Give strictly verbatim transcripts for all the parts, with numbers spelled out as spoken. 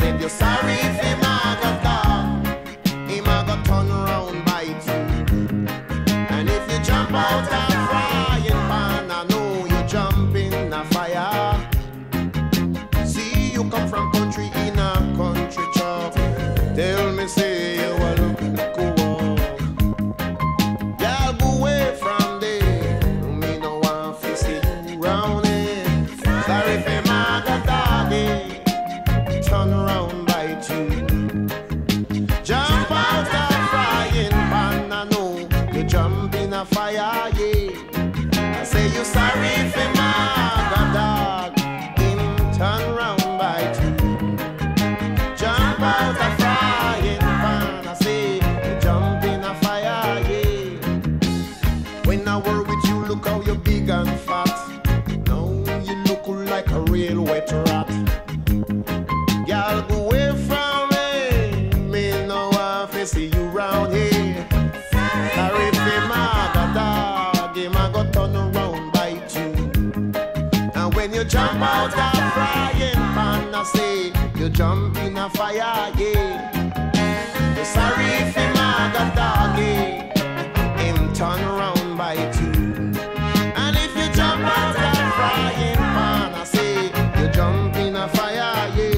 said you're sorry if him a go talk, him a go turn round bite you. And if you jump out a frying pan, I know you jump in a fire. See you come from country in a country chop. Tell me say you a look cool. Y'all go away from there. Me no want to see you round here. Sorry for my doggy. Turn around bite you. Jump out a frying pan. I know you jump in a fire, yeah. I say you sorry for my dog. Him turn round bite you. Jump out a frying pan. I say you jump in a fire, yeah. When I work with you, look how you're big and fat. Now you look like a real wet rat. Y'all go away from me. Me no want to see you round here. Sorry for my dog. Him a go turn around bite you. And when you jump out a frying pan, I say you jump in a fire, yeah. You're sorry for my dog, yeah. Him turn around bite you. And if you jump out a frying pan, I say you jump in a fire, yeah.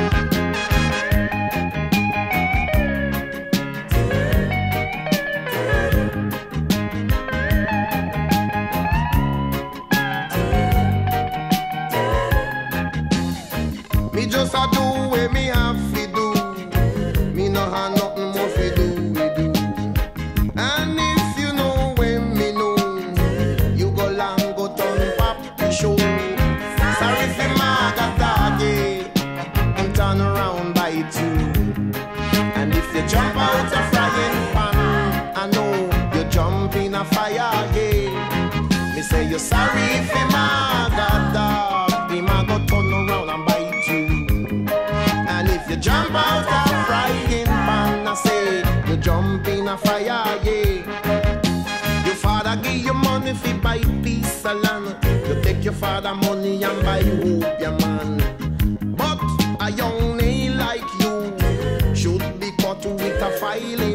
Me just a do what me have to do. Me no have nothing more to do with you. And if you know when me know, you go long go turn pop to show. Sorry for my doggy, him turn around bite you. And if you jump out a frying pan, I know you jump in a fire, yeah. Me say you're sorry for my dog, him a go turn around and bite you. And if you jump out a frying pan, I say you jump in a fire, yeah. Your father give you money fi buy piece of land. You take your father money and buy hope your man. But a young nail like you should be cut with a filing